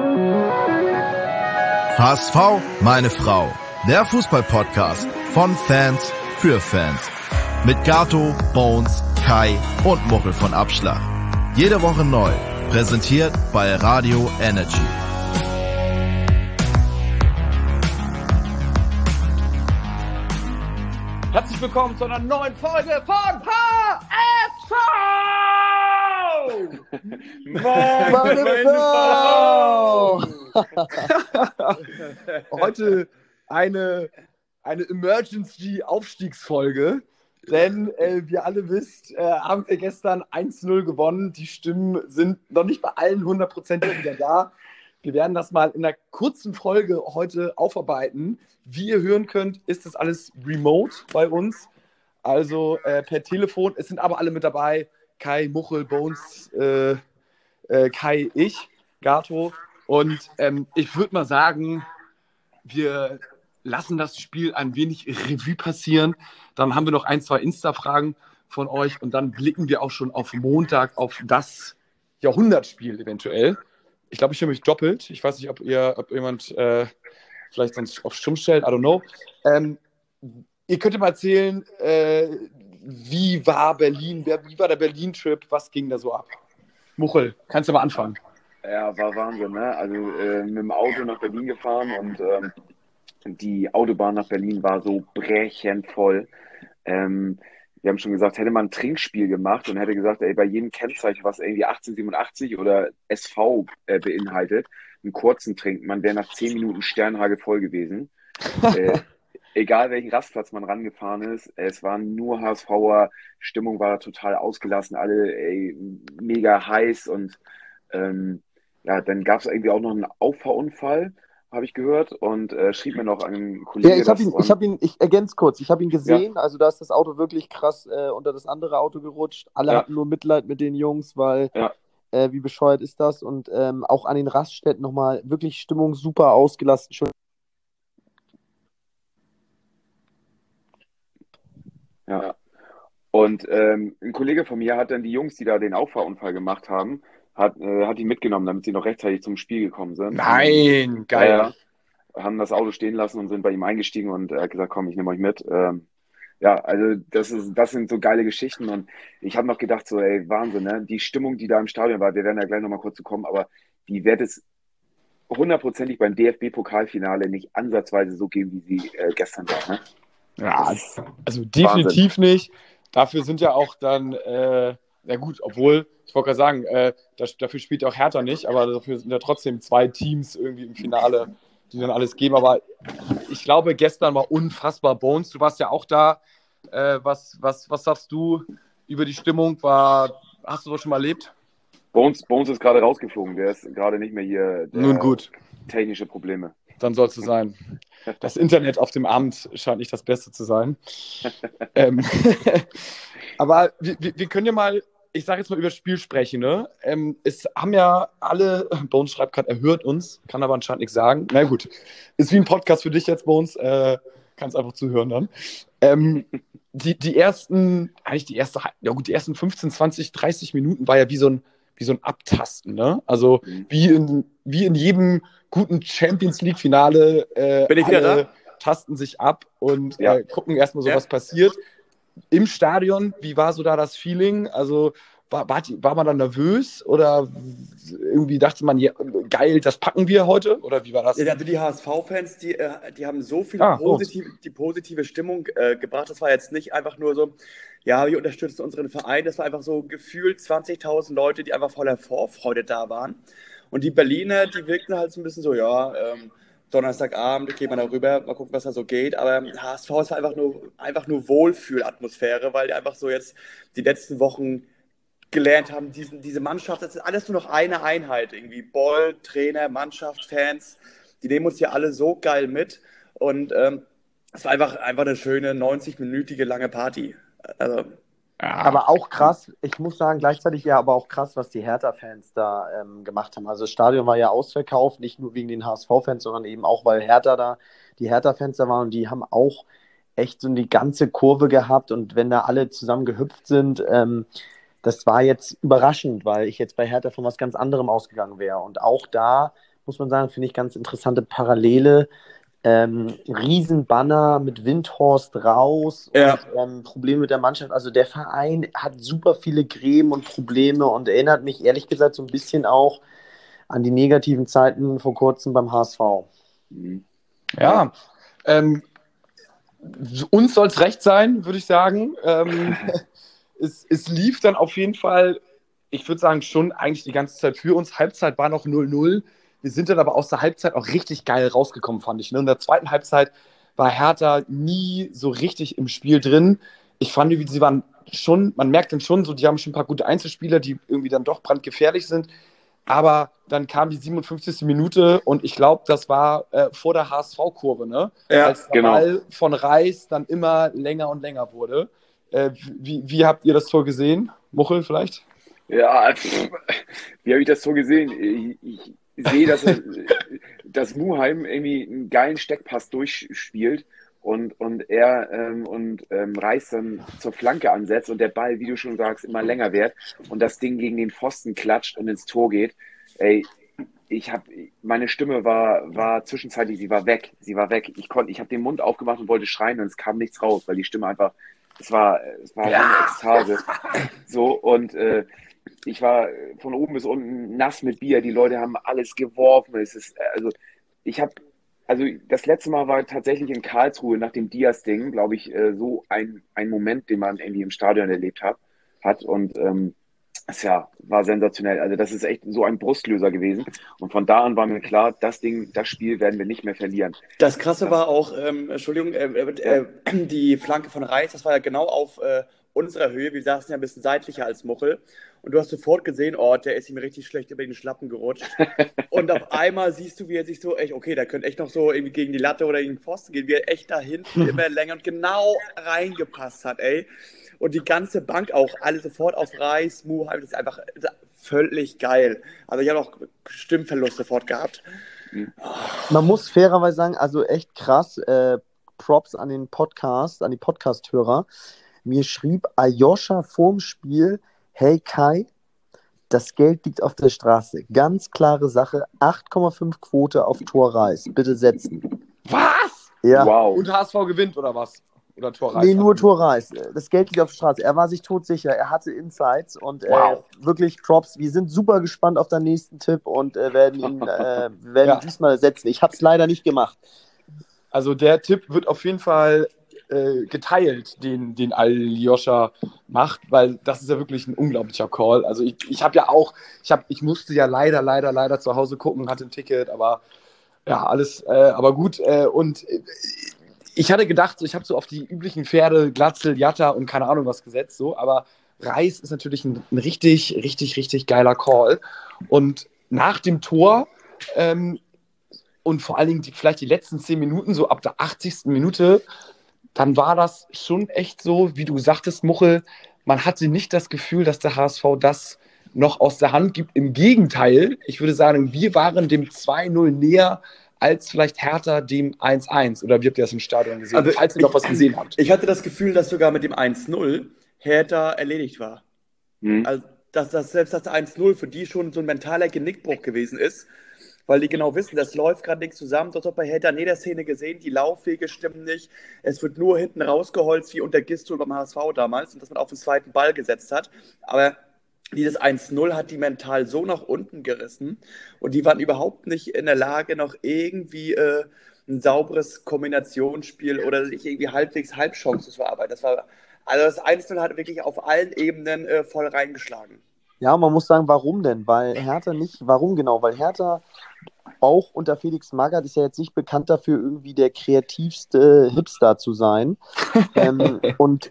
HSV, meine Frau. Der Fußball-Podcast von Fans für Fans. Mit Gato, Bones, Kai und Muckel von Abschlag. Jede Woche neu. Präsentiert bei Radio Energy. Herzlich willkommen zu einer neuen Folge von HSV! Meine Frau! Heute eine Emergency-Aufstiegsfolge, denn wie ihr alle wisst, haben wir gestern 1-0 gewonnen. Die Stimmen sind noch nicht bei allen 100% wieder da. Wir werden das mal in einer kurzen Folge heute aufarbeiten. Wie ihr hören könnt, ist das alles remote bei uns, also per Telefon. Es sind aber alle mit dabei. Kai, Muchel, Bones, Kai, ich, Gato. Und ich würde mal sagen, wir lassen das Spiel ein wenig Revue passieren. Dann haben wir noch 1, 2 Insta-Fragen von euch und dann blicken wir auch schon auf Montag auf das Jahrhundertspiel eventuell. Ich glaube, ich höre mich doppelt. Ich weiß nicht, ob jemand vielleicht sonst auf Stumm stellt. I don't know. Ihr könnt mal erzählen, wie war Berlin? Wie war der Berlin-Trip? Was ging da so ab? Muchel, kannst du mal anfangen? Ja, war Wahnsinn, ne? Also mit dem Auto nach Berlin gefahren und die Autobahn nach Berlin war so brechend voll. Wir haben schon gesagt, hätte man ein Trinkspiel gemacht und hätte gesagt, ey, bei jedem Kennzeichen, was irgendwie 1887 oder SV beinhaltet, einen kurzen trinken, man wäre nach 10 Minuten Sternhagel voll gewesen. Egal welchen Rastplatz man rangefahren ist, es waren nur HSVer, Stimmung war total ausgelassen, alle mega heiß und dann gab es irgendwie auch noch einen Auffahrunfall, habe ich gehört, und schrieb mir noch einen Kollegen. Ja, ich ergänze kurz, ich habe ihn gesehen, also da ist das Auto wirklich krass unter das andere Auto gerutscht. Alle hatten nur Mitleid mit den Jungs, weil wie bescheuert ist das? Und auch an den Raststätten nochmal wirklich Stimmung super ausgelassen. Ja. Und ein Kollege von mir hat dann die Jungs, die da den Auffahrunfall gemacht haben, hat die mitgenommen, damit sie noch rechtzeitig zum Spiel gekommen sind. Nein, geil. Haben das Auto stehen lassen und sind bei ihm eingestiegen und er hat gesagt, komm, ich nehme euch mit. Also das sind so geile Geschichten und ich habe noch gedacht, so ey, Wahnsinn, ne? Die Stimmung, die da im Stadion war, wir werden ja gleich nochmal kurz zu kommen, aber die wird es hundertprozentig beim DFB-Pokalfinale nicht ansatzweise so geben, wie sie gestern war, ne? Ja, also definitiv Wahnsinn. Nicht. Dafür sind ja auch dann, obwohl, ich wollte gerade sagen, dafür spielt auch Hertha nicht, aber dafür sind ja trotzdem 2 Teams irgendwie im Finale, die dann alles geben. Aber ich glaube, gestern war unfassbar. Bones, du warst ja auch da. Was sagst du über die Stimmung? Hast du das schon mal erlebt? Bones ist gerade rausgeflogen. Der ist gerade nicht mehr hier. Nun gut. Technische Probleme. Dann soll es so sein. Das Internet auf dem Abend scheint nicht das Beste zu sein. Aber wir können ja mal, ich sage jetzt mal über das Spiel sprechen. Ne? Es haben ja alle, Bones schreibt gerade, er hört uns, kann aber anscheinend nichts sagen. Na gut, ist wie ein Podcast für dich jetzt, Bones, kannst einfach zuhören dann. Die ersten 15, 20, 30 Minuten war ja wie so ein Abtasten, ne? Also wie in jedem guten Champions-League-Finale Bin ich wieder da? Tasten sich ab und gucken erstmal so, was passiert. Im Stadion, wie war so da das Feeling? Also war man dann nervös oder irgendwie dachte man, ja, geil, das packen wir heute? Oder wie war das? Ja, also die HSV-Fans, die haben so viel positive Stimmung gebracht. Das war jetzt nicht einfach nur so, ja, wir unterstützen unseren Verein. Das war einfach so gefühlt 20.000 Leute, die einfach voller Vorfreude da waren. Und die Berliner, die wirkten halt so ein bisschen so, Donnerstagabend, gehen wir da rüber, mal gucken, was da so geht. Aber HSV ist einfach nur Wohlfühlatmosphäre, weil die einfach so jetzt die letzten Wochen gelernt haben, diese Mannschaft, das ist alles nur noch eine Einheit. Irgendwie Boll, Trainer, Mannschaft, Fans, die nehmen uns hier alle so geil mit. Und es war einfach eine schöne 90-minütige lange Party. Also, aber auch krass, ich muss sagen, gleichzeitig aber auch krass, was die Hertha-Fans da gemacht haben. Also das Stadion war ja ausverkauft, nicht nur wegen den HSV-Fans, sondern eben auch, weil die Hertha-Fans da waren und die haben auch echt so die ganze Kurve gehabt und wenn da alle zusammen gehüpft sind, das war jetzt überraschend, weil ich jetzt bei Hertha von was ganz anderem ausgegangen wäre. Und auch da muss man sagen, finde ich ganz interessante Parallele. Riesenbanner mit Windhorst raus und Probleme mit der Mannschaft. Also der Verein hat super viele Gräben und Probleme und erinnert mich ehrlich gesagt so ein bisschen auch an die negativen Zeiten vor kurzem beim HSV. Ja, uns soll es recht sein, würde ich sagen. Es lief dann auf jeden Fall, ich würde sagen, schon eigentlich die ganze Zeit für uns. Halbzeit war noch 0-0. Wir sind dann aber aus der Halbzeit auch richtig geil rausgekommen, fand ich. In der zweiten Halbzeit war Hertha nie so richtig im Spiel drin. Ich fand, sie waren schon, man merkt dann schon so, die haben schon ein paar gute Einzelspieler, die irgendwie dann doch brandgefährlich sind. Aber dann kam die 57. Minute und ich glaube, das war vor der HSV-Kurve, ne? Ja, als der Ball von Reis dann immer länger und länger wurde. Wie habt ihr das Tor gesehen? Muchel vielleicht? Ja, wie habe ich das Tor gesehen? Ich sehe, dass Muheim irgendwie einen geilen Steckpass durchspielt und er Reis dann zur Flanke ansetzt und der Ball, wie du schon sagst, immer länger wird und das Ding gegen den Pfosten klatscht und ins Tor geht. Ey, meine Stimme war zwischenzeitlich, sie war weg. Ich habe den Mund aufgemacht und wollte schreien und es kam nichts raus, weil die Stimme einfach, es war so eine Ekstase. So, und ich war von oben bis unten nass mit Bier. Die Leute haben alles geworfen. Das letzte Mal war tatsächlich in Karlsruhe nach dem Diaz-Ding, glaube ich, so ein Moment, den man irgendwie im Stadion erlebt hat. Und es war sensationell. Also das ist echt so ein Brustlöser gewesen. Und von da an war mir klar, das Spiel werden wir nicht mehr verlieren. Das Krasse war auch, die Flanke von Reis, das war ja genau auf unserer Höhe. Wir saßen ja ein bisschen seitlicher als Muchel. Und du hast sofort gesehen, der ist ihm richtig schlecht über den Schlappen gerutscht. Und auf einmal siehst du, wie er sich so echt, okay, der könnte echt noch so irgendwie gegen die Latte oder gegen den Pfosten gehen, wie er echt da hinten immer länger und genau reingepasst hat, ey. Und die ganze Bank auch, alle sofort auf Reis, Muheim, das ist einfach völlig geil. Also ich habe auch Stimmverlust sofort gehabt. Man muss fairerweise sagen, also echt krass, Props an den Podcast, an die Podcast-Hörer. Mir schrieb Aljoscha vorm Spiel, hey Kai, das Geld liegt auf der Straße. Ganz klare Sache, 8,5 Quote auf Tor Reis. Bitte setzen. Was? Ja. Wow. Und HSV gewinnt oder was? Oder Tor Reis? Nee, nur Tor Reis. Das Geld liegt auf der Straße. Er war sich todsicher. Er hatte Insights und wirklich Props. Wir sind super gespannt auf den nächsten Tipp und werden ihn diesmal setzen. Ich habe es leider nicht gemacht. Also der Tipp wird auf jeden Fall geteilt, den Aljoscha macht, weil das ist ja wirklich ein unglaublicher Call. Also ich musste ja leider zu Hause gucken, hatte ein Ticket, aber ja, alles, aber gut. Und ich hatte gedacht, ich habe so auf die üblichen Pferde, Glatzel, Jatta und keine Ahnung was gesetzt, so, aber Reis ist natürlich ein richtig geiler Call. Und nach dem Tor und vor allen Dingen vielleicht die letzten 10 Minuten, so ab der 80. Minute, dann war das schon echt so, wie du sagtest, Muchel, man hatte nicht das Gefühl, dass der HSV das noch aus der Hand gibt. Im Gegenteil, ich würde sagen, wir waren dem 2-0 näher als vielleicht Hertha dem 1-1. Oder wie habt ihr das im Stadion gesehen, also falls ihr noch was gesehen habt? Ich hatte das Gefühl, dass sogar mit dem 1-0 Hertha erledigt war. Also, dass selbst das 1-0 für die schon so ein mentaler Genickbruch gewesen ist, weil die genau wissen, das läuft gerade nichts zusammen. Das hat bei Hertha in jeder Szene gesehen, die Laufwege stimmen nicht. Es wird nur hinten rausgeholzt, wie unter Gistol beim HSV damals, und dass man auf den zweiten Ball gesetzt hat. Aber dieses 1-0 hat die mental so nach unten gerissen und die waren überhaupt nicht in der Lage, noch irgendwie ein sauberes Kombinationsspiel oder sich irgendwie halbwegs Halbchancen zu verarbeiten. Also das 1-0 hat wirklich auf allen Ebenen voll reingeschlagen. Ja, man muss sagen, warum denn? Warum genau? Weil Hertha auch unter Felix Magath ist ja jetzt nicht bekannt dafür, irgendwie der kreativste Hipster zu sein. Und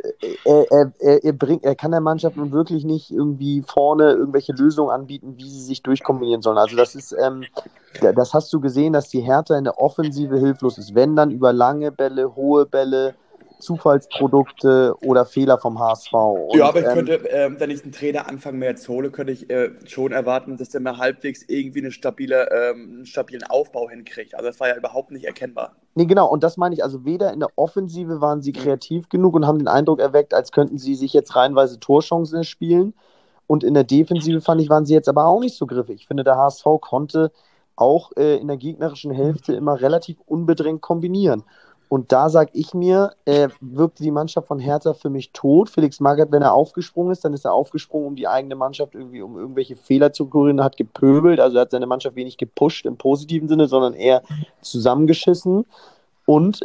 er kann der Mannschaft nun wirklich nicht irgendwie vorne irgendwelche Lösungen anbieten, wie sie sich durchkombinieren sollen. Also das hast du gesehen, dass die Hertha in der Offensive hilflos ist. Wenn dann über lange Bälle, hohe Bälle, Zufallsprodukte oder Fehler vom HSV. Ja, aber ich könnte, wenn ich einen Trainer Anfang März hole, könnte ich schon erwarten, dass der mal halbwegs irgendwie einen stabilen Aufbau hinkriegt. Also das war ja überhaupt nicht erkennbar. Nee, genau, und das meine ich, also weder in der Offensive waren sie kreativ genug und haben den Eindruck erweckt, als könnten sie sich jetzt reihenweise Torchancen erspielen. Und in der Defensive, fand ich, waren sie jetzt aber auch nicht so griffig. Ich finde, der HSV konnte auch in der gegnerischen Hälfte immer relativ unbedrängt kombinieren. Und da sage ich mir, wirkte die Mannschaft von Hertha für mich tot. Felix Magath, wenn er aufgesprungen ist, dann ist er aufgesprungen, um die eigene Mannschaft irgendwie, um irgendwelche Fehler zu korrigieren, hat gepöbelt. Also er hat seine Mannschaft wenig gepusht im positiven Sinne, sondern eher zusammengeschissen. Und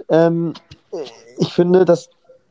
ich finde, dass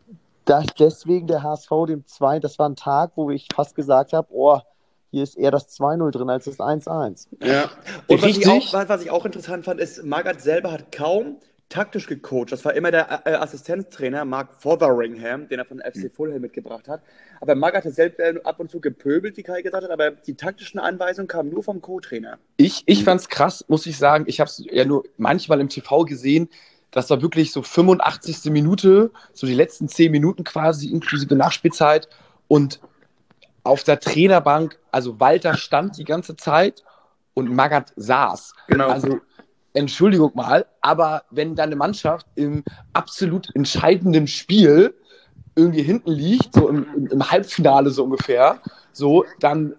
deswegen der HSV das war ein Tag, wo ich fast gesagt habe, oh, hier ist eher das 2-0 drin als das 1-1. Ja. Und was ich auch interessant fand, ist, Magath selber hat kaum taktisch gecoacht. Das war immer der Assistenztrainer Mark Fotheringham, den er von FC Fulham mitgebracht hat. Aber Magath hat selbst ab und zu gepöbelt, wie Kai gesagt hat, aber die taktischen Anweisungen kamen nur vom Co-Trainer. Ich fand es krass, muss ich sagen. Ich habe es ja nur manchmal im TV gesehen. Das war wirklich so 85. Minute, so die letzten 10 Minuten quasi, inklusive Nachspielzeit. Und auf der Trainerbank, also Walter stand die ganze Zeit und Magath saß. Genau. Also Entschuldigung mal, aber wenn deine Mannschaft im absolut entscheidenden Spiel irgendwie hinten liegt, so im Halbfinale so ungefähr, so, dann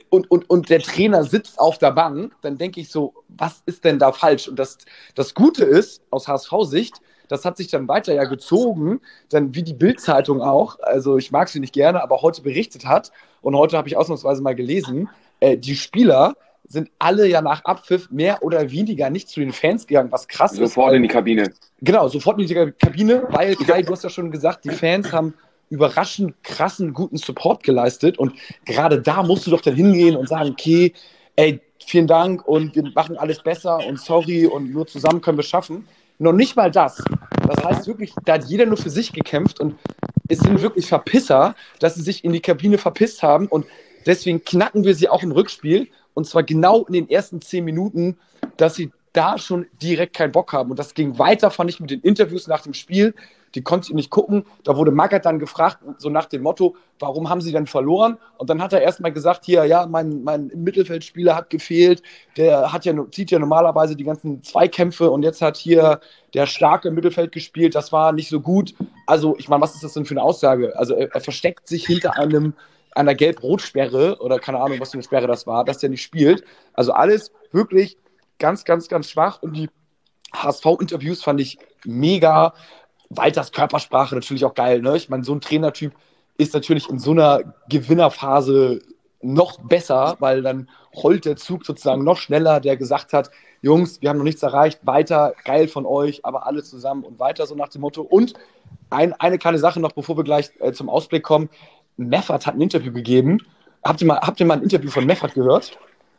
und der Trainer sitzt auf der Bank, dann denke ich so, was ist denn da falsch? Und das Gute ist, aus HSV-Sicht, das hat sich dann weiter ja gezogen, dann wie die Bild-Zeitung auch, also ich mag sie nicht gerne, aber heute berichtet hat, und heute habe ich ausnahmsweise mal gelesen, die Spieler sind alle ja nach Abpfiff mehr oder weniger nicht zu den Fans gegangen, was krass ist. Sofort in die Kabine. Genau, sofort in die Kabine, weil, Kai, du hast ja schon gesagt, die Fans haben überraschend krassen, guten Support geleistet und gerade da musst du doch dann hingehen und sagen, okay, ey, vielen Dank und wir machen alles besser und sorry und nur zusammen können wir es schaffen. Noch nicht mal das. Das heißt wirklich, da hat jeder nur für sich gekämpft und es sind wirklich Verpisser, dass sie sich in die Kabine verpisst haben und deswegen knacken wir sie auch im Rückspiel. Und zwar genau in den ersten 10 Minuten, dass sie da schon direkt keinen Bock haben. Und das ging weiter, fand ich, mit den Interviews nach dem Spiel. Die konnte ich nicht gucken. Da wurde Magath dann gefragt, so nach dem Motto, warum haben sie denn verloren? Und dann hat er erstmal gesagt, hier, ja, mein Mittelfeldspieler hat gefehlt. Der zieht ja normalerweise die ganzen Zweikämpfe und jetzt hat hier der Starke im Mittelfeld gespielt. Das war nicht so gut. Also, ich meine, was ist das denn für eine Aussage? Also, er versteckt sich hinter einer Gelb-Rot-Sperre oder keine Ahnung, was für eine Sperre das war, dass der nicht spielt. Also alles wirklich ganz, ganz, ganz schwach. Und die HSV-Interviews fand ich mega. Walters Körpersprache natürlich auch geil. Ne? Ich meine, so ein Trainertyp ist natürlich in so einer Gewinnerphase noch besser, weil dann rollt der Zug sozusagen noch schneller, der gesagt hat, Jungs, wir haben noch nichts erreicht, weiter, geil von euch, aber alle zusammen und weiter, so nach dem Motto. Und eine kleine Sache noch, bevor wir gleich zum Ausblick kommen. Meffert hat ein Interview gegeben. Habt ihr mal ein Interview von Meffert gehört?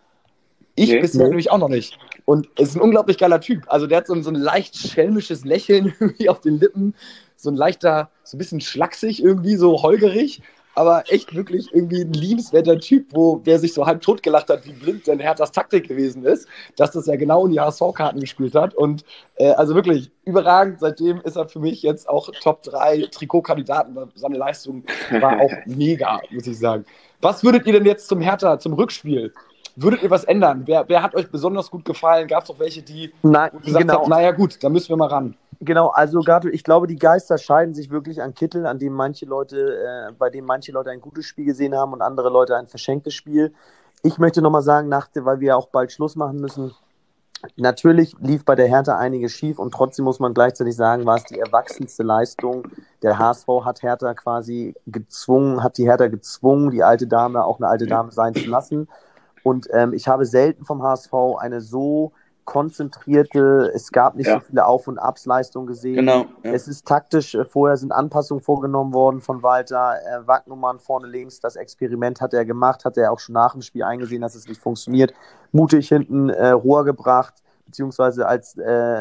Ich bisher nämlich auch noch nicht. Und es ist ein unglaublich geiler Typ. Also der hat so ein leicht schelmisches Lächeln irgendwie auf den Lippen, so ein leichter, so ein bisschen schlaksig irgendwie, so holgerig, aber echt wirklich irgendwie ein liebenswerter Typ, der sich so halb tot gelacht hat, wie blind denn Herthas Taktik gewesen ist, dass das ja genau in die HSV-Karten gespielt hat. Und also wirklich überragend. Seitdem ist er für mich jetzt auch Top 3 Trikotkandidaten. Seine Leistung war auch mega, muss ich sagen. Was würdet ihr denn jetzt zum Rückspiel? Würdet ihr was ändern? Wer hat euch besonders gut gefallen? Gab es auch welche, die gesagt haben, naja gut, da müssen wir mal ran. Genau, also Gato, ich glaube, die Geister scheiden sich wirklich an Kittel, bei dem manche Leute ein gutes Spiel gesehen haben und andere Leute ein verschenktes Spiel. Ich möchte nochmal sagen, weil wir ja auch bald Schluss machen müssen, natürlich lief bei der Hertha einiges schief und trotzdem muss man gleichzeitig sagen, war es die erwachsenste Leistung. Der HSV hat die Hertha gezwungen, die alte Dame auch eine alte Dame sein zu lassen. Und ich habe selten vom HSV eine so konzentrierte, es gab nicht so viele Auf- und Abs-Leistungen gesehen. Genau, ja. Es ist taktisch, vorher sind Anpassungen vorgenommen worden von Walter, Wagnumann vorne links, das Experiment hat er gemacht, hat er auch schon nach dem Spiel eingesehen, dass es nicht funktioniert. Mutig hinten Rohr gebracht, beziehungsweise als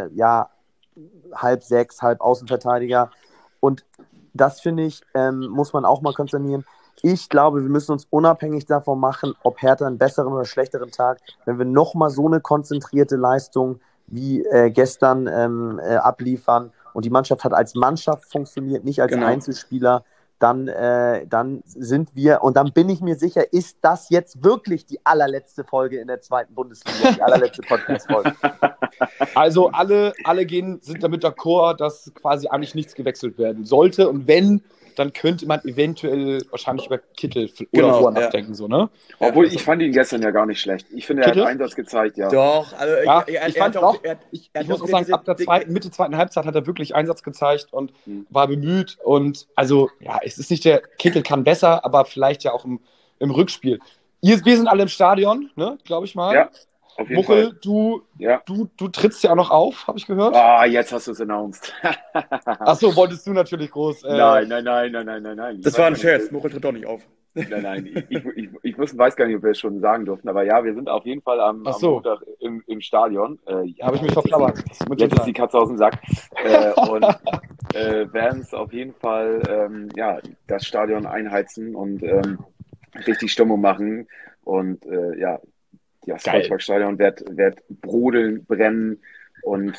halb sechs, halb Außenverteidiger. Und das, finde ich, muss man auch mal konsternieren. Ich glaube, wir müssen uns unabhängig davon machen, ob Hertha einen besseren oder schlechteren Tag, wenn wir nochmal so eine konzentrierte Leistung wie gestern abliefern und die Mannschaft hat als Mannschaft funktioniert, nicht als Einzelspieler, dann sind wir, und dann bin ich mir sicher, ist das jetzt wirklich die allerletzte Folge in der 2. Bundesliga, die allerletzte Podcast-Folge. Also alle sind damit d'accord, dass quasi eigentlich nichts gewechselt werden sollte. Und wenn, dann könnte man eventuell wahrscheinlich über Kittel oder Rohr nachdenken. So, ne? Obwohl, ich fand ihn gestern ja gar nicht schlecht. Ich finde, er hat Einsatz gezeigt, ja. Doch, also ich fand auch, ich muss auch sagen, ab der Mitte zweiten Halbzeit hat er wirklich Einsatz gezeigt und war bemüht. Und also, ja, es ist nicht Kittel kann besser, aber vielleicht ja auch im Rückspiel. Wir sind alle im Stadion, ne, glaube ich mal. Ja. Auf jeden Muchel, Fall. du trittst ja auch noch auf, habe ich gehört. Ah, jetzt hast du es announced. Achso, wolltest du natürlich groß. Nein. Das war ein Scherz, Muchel tritt doch nicht auf. Nein. Ich weiß gar nicht, ob wir es schon sagen durften, aber ja, wir sind auf jeden Fall am Montag im Stadion. Habe ich mich verplappert. Jetzt ist die Katze aus dem Sack. Und werden es auf jeden Fall das Stadion einheizen und richtig Stimmung machen. Und das Volksparkstadion wird brodeln, brennen und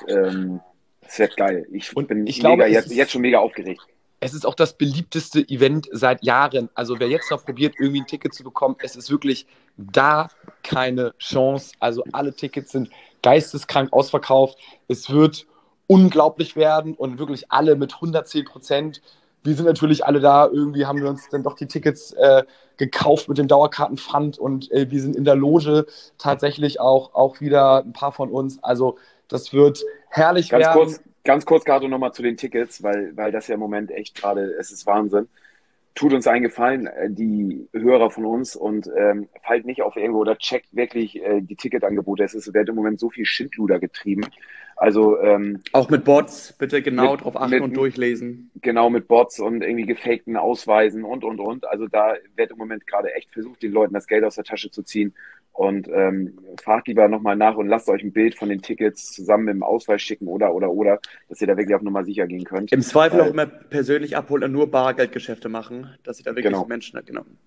es wird geil. Ich bin jetzt schon mega aufgeregt. Es ist auch das beliebteste Event seit Jahren. Also wer jetzt noch probiert, irgendwie ein Ticket zu bekommen, es ist wirklich da keine Chance. Also alle Tickets sind geisteskrank ausverkauft. Es wird unglaublich werden und wirklich alle mit 110%. Wir sind natürlich alle da. Irgendwie haben wir uns dann doch die Tickets gekauft mit dem Dauerkartenpfand und wir sind in der Loge tatsächlich auch wieder ein paar von uns. Also das wird herrlich werden. Ganz kurz, Gato, nochmal zu den Tickets, weil das ja im Moment echt gerade, es ist Wahnsinn. Tut uns einen Gefallen, die Hörer von uns, und fallt nicht auf irgendwo oder checkt wirklich die Ticketangebote. Es wird im Moment so viel Schindluder getrieben. Also auch mit Bots, bitte drauf achten und durchlesen. Genau, mit Bots und irgendwie gefakten Ausweisen und. Also da wird im Moment gerade echt versucht, den Leuten das Geld aus der Tasche zu ziehen. Und fragt lieber nochmal nach und lasst euch ein Bild von den Tickets zusammen mit dem Ausweis schicken oder, dass ihr da wirklich auf Nummer sicher gehen könnt. Im Zweifel auch immer persönlich abholen und nur Bargeldgeschäfte machen, dass ihr da wirklich Menschen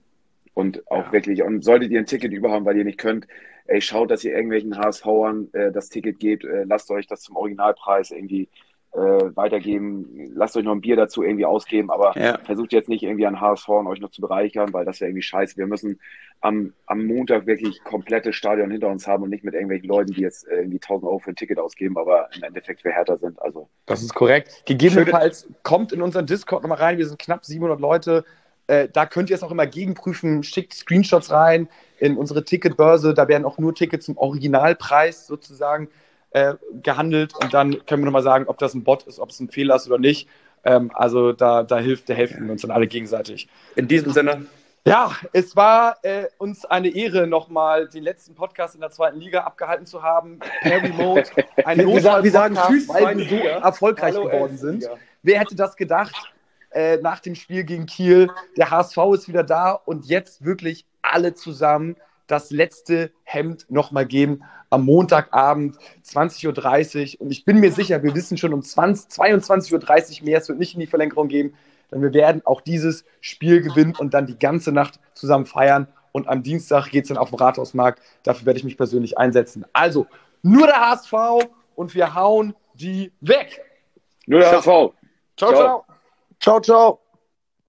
Und auch wirklich, und solltet ihr ein Ticket überhaben, weil ihr nicht könnt, schaut, dass ihr irgendwelchen HSVern das Ticket gebt, lasst euch das zum Originalpreis irgendwie weitergeben, lasst euch noch ein Bier dazu irgendwie ausgeben, aber versucht jetzt nicht irgendwie an HSV und euch noch zu bereichern, weil das wäre irgendwie scheiße. Wir müssen am Montag wirklich komplettes Stadion hinter uns haben und nicht mit irgendwelchen Leuten, die jetzt irgendwie 1.000 Euro für ein Ticket ausgeben, aber im Endeffekt für härter sind. Also das ist korrekt. Gegebenenfalls kommt in unseren Discord nochmal rein, wir sind knapp 700 Leute, da könnt ihr es auch immer gegenprüfen, schickt Screenshots rein in unsere Ticketbörse, da werden auch nur Tickets zum Originalpreis sozusagen gehandelt und dann können wir nochmal sagen, ob das ein Bot ist, ob es ein Fehler ist oder nicht. Also da helfen wir uns dann alle gegenseitig. In diesem Sinne. Ja, es war uns eine Ehre, nochmal den letzten Podcast in der 2. Liga abgehalten zu haben. Per Remote. Wir sagen Tschüss, weil wir so erfolgreich geworden sind. Wer hätte das gedacht? Nach dem Spiel gegen Kiel. Der HSV ist wieder da und jetzt wirklich alle zusammen das letzte Hemd nochmal geben am Montagabend 20.30 Uhr. Und ich bin mir sicher, wir wissen schon um 22.30 Uhr mehr, es wird nicht in die Verlängerung gehen, denn wir werden auch dieses Spiel gewinnen und dann die ganze Nacht zusammen feiern. Und am Dienstag geht es dann auf den Rathausmarkt. Dafür werde ich mich persönlich einsetzen. Also, nur der HSV und wir hauen die weg. Nur der HSV. Ciao. Ciao.